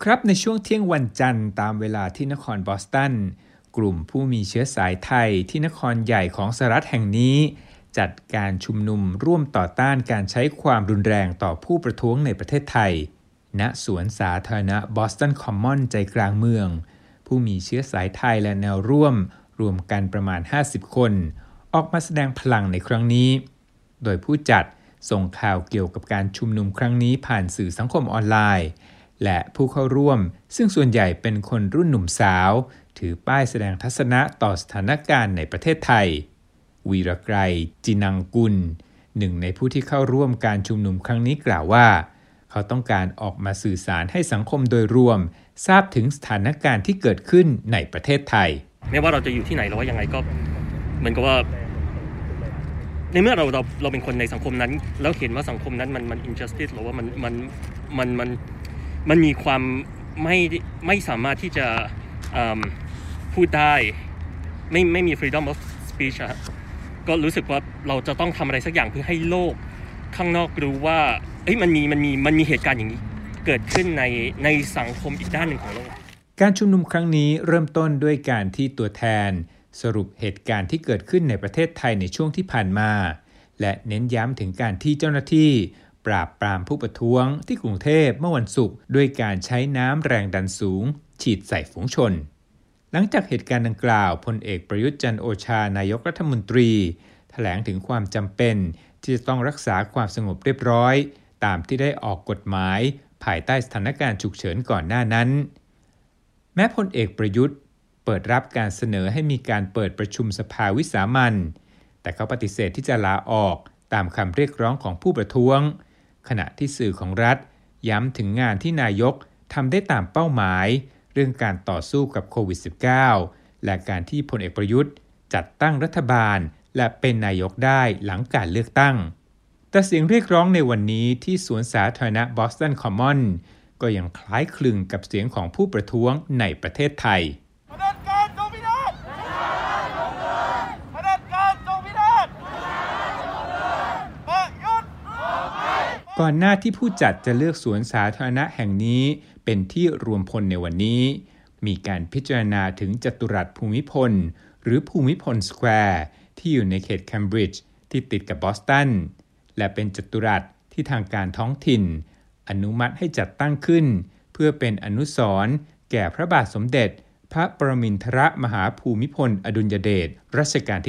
ครับในช่วงเที่ยงวันจันทร์ตามเวลาที่นครบอสตันกลุ่มผู้มีเชื้อสายไทยที่นครใหญ่ของสหรัฐแห่งนี้จัดการชุมนุมร่วมต่อต้านการใช้ความรุนแรงต่อผู้ประท้วงในประเทศไทยณสวนสาธารณะบอสตันคอมมอนใจกลางเมืองผู้มีเชื้อสายไทยและแนวร่วมรวมกันประมาณ50คนออกมาแสดงพลังในครั้งนี้โดยผู้จัดส่งข่าวเกี่ยวกับการชุมนุมครั้งนี้ผ่านสื่อสังคมออนไลน์และผู้เข้าร่วมซึ่งส่วนใหญ่เป็นคนรุ่นหนุ่มสาวถือป้ายแสดงทัศนะต่อสถานการณ์ในประเทศไทยวีรไกรจินังกุลหนึ่งในผู้ที่เข้าร่วมการชุมนุมครั้งนี้กล่าวว่าเขาต้องการออกมาสื่อสารให้สังคมโดยรวมทราบถึงสถานการณ์ที่เกิดขึ้นในประเทศไทยไม่ว่าเราจะอยู่ที่ไหนหรือว่ายังไงก็เหมือนกับว่าในเมื่อเราเป็นคนในสังคมนั้นแล้วเห็นว่าสังคมนั้นมัน injustice หรือว่ามันมีความไม่สามารถที่จะพูดได้ไม่มี freedom of speech ก็รู้สึกว่าเราจะต้องทำอะไรสักอย่างเพื่อให้โลกข้างนอกรู้ว่ามันมีเหตุการณ์อย่างนี้เกิดขึ้นในสังคมอีกด้านหนึ่งของโลกการชุมนุมครั้งนี้เริ่มต้นด้วยการที่ตัวแทนสรุปเหตุการณ์ที่เกิดขึ้นในประเทศไทยในช่วงที่ผ่านมาและเน้นย้ำถึงการที่เจ้าหน้าที่ปราบปรามผู้ประท้วงที่กรุงเทพเมื่อวันศุกร์ด้วยการใช้น้ำแรงดันสูงฉีดใส่ฝูงชนหลังจากเหตุการณ์ดังกล่าวพลเอกประยุทธ์จันทร์โอชานายกรัฐมนตรีแถลงถึงความจำเป็นที่จะต้องรักษาความสงบเรียบร้อยตามที่ได้ออกกฎหมายภายใต้สถานการณ์ฉุกเฉินก่อนหน้านั้นแม้พลเอกประยุทธ์เปิดรับการเสนอให้มีการเปิดประชุมสภาวิสามัญแต่เขาปฏิเสธที่จะลาออกตามคำเรียกร้องของผู้ประท้วงขณะที่สื่อของรัฐย้ำถึงงานที่นายกทำได้ตามเป้าหมายเรื่องการต่อสู้กับโควิด -19 และการที่พลเอกประยุทธ์จัดตั้งรัฐบาลและเป็นนายกได้หลังการเลือกตั้งแต่เสียงเรียกร้องในวันนี้ที่สวนสาธารณะบอสตันคอมมอนก็ยังคล้ายคลึงกับเสียงของผู้ประท้วงในประเทศไทยก่อนหน้าที่ผู้จัดจะเลือกสวนสาธารณะแห่งนี้เป็นที่รวมพลในวันนี้มีการพิจารณาถึงจัตุรัสภูมิพลหรือภูมิพลสแควร์ที่อยู่ในเขตแคมบริดจ์ที่ติดกับบอสตันและเป็นจัตุรัสที่ทางการท้องถิ่นอนุมัติให้จัดตั้งขึ้นเพื่อเป็นอนุสรณ์แก่พระบาทสมเด็จพระปรมินทรมหาภูมิพลอดุลยเดชรัชกาลที่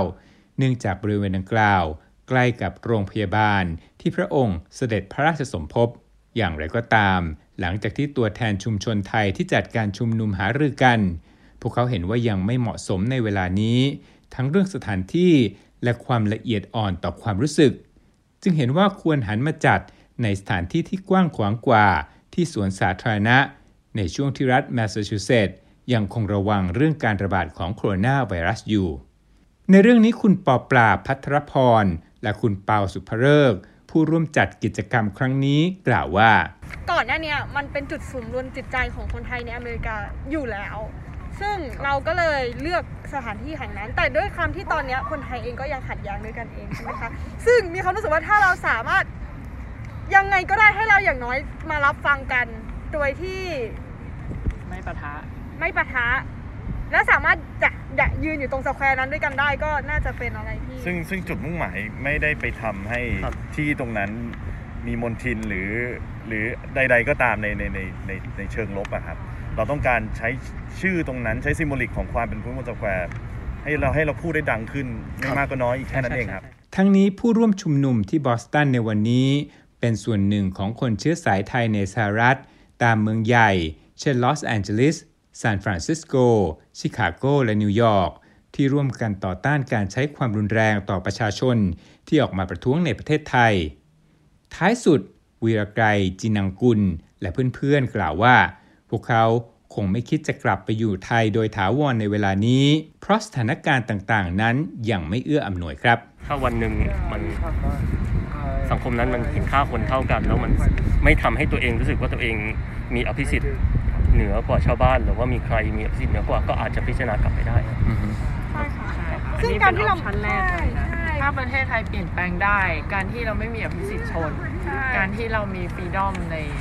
9 เนื่องจากบริเวณดังกล่าวใกล้กับโรงพยาบาลที่พระองค์เสด็จพระราชสมภพอย่างไรก็ตามหลังจากที่ตัวแทนชุมชนไทยที่จัดการชุมนุมหารือกันพวกเขาเห็นว่ายังไม่เหมาะสมในเวลานี้ทั้งเรื่องสถานที่และความละเอียดอ่อนต่อความรู้สึกจึงเห็นว่าควรหันมาจัดในสถานที่ที่กว้างขวางกว่าที่สวนสาธารณะในช่วงที่รัฐแมสซาชูเซตส์ยังคงระวังเรื่องการระบาดของโคโรนาไวรัสอยู่ในเรื่องนี้คุณปอปลาภัทรพรและคุณเปาสุภเริกษ์ผู้ร่วมจัดกิจกรรมครั้งนี้กล่าวว่าก่อนหน้านี้มันเป็นจุดศูนย์รวมจิตใจของคนไทยในอเมริกาอยู่แล้วซึ่งเราก็เลยเลือกสถานที่แห่งนั้นแต่ด้วยความที่ตอนนี้คนไทยเองก็ยังขัดแย้งด้วยกันเองใช่ไหมคะซึ่งมีความรู้สึกว่าถ้าเราสามารถยังไงก็ได้ให้เราอย่างน้อยมารับฟังกันโดยที่ไม่ปะทะและสามารถจะยืนอยู่ตรงสแควร์นั้นด้วยกันได้ก็น่าจะเป็นอะไรที่ซึ่งจุดมุ่งหมายไม่ได้ไปทำให้ที่ตรงนั้นมีมลทินหรือใดๆก็ตามในเชิงลบอะครับเราต้องการใช้ชื่อตรงนั้นใช้ซิมโบลิกของความเป็นภูมิพลสแควร์ให้เราพูดได้ดังขึ้นไม่มากก็น้อยแค่นั้นเองครับทั้งนี้ผู้ร่วมชุมนุมที่บอสตันในวันนี้เป็นส่วนหนึ่งของคนเชื้อสายไทยในสหรัฐตามเมืองใหญ่เช่นลอสแอนเจลิสซานฟรานซิสโกชิคาโกและนิวยอร์กที่ร่วมกันต่อต้านการใช้ความรุนแรงต่อประชาชนที่ออกมาประท้วงในประเทศไทยท้ายสุดวีรไกรจินังกุลและเพื่อนๆกล่าวว่าพวกเขาคงไม่คิดจะกลับไปอยู่ไทยโดยถาวรในเวลานี้เพราะสถานการณ์ต่างๆนั้นยังไม่เอื้ออำนวยครับถ้าวันหนึ่งมันสังคมนั้นมันเห็นค่าคนเท่ากันแล้วมันไม่ทำให้ตัวเองรู้สึกว่าตัวเองมีอภิสิทธิ์เหนือกว่าชาวบ้านหรือว่ามีใครมีอภิสิทธิ์เหนือกว่าก็อาจจะพิจารณากลับไปได้ใช่ค่ะซึ่งการที่เราชั้นแรกถ้าประเทศไทยเปลี่ยนแปลงได้การที่เราไม่มีอภิสิทธิ์ชนการที่เรามีฟรีดอมใน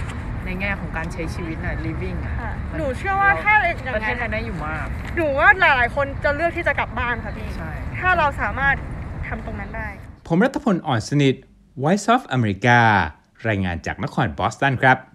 ในแง่ของการใช้ชีวิตน่ะ living อ่ะหนูเชื่อว่าถ้าอย่างประเทนั้ศนไทยได้อยู่มากหนูว่าหลายๆคนจะเลือกที่จะกลับบ้านค่ะพี่ใช่ถ้าเราสามารถทำตรงนั้นได้ผมรัฐพล อ่อนสนิท Voice of America รายงานจากนครบอสตันครับ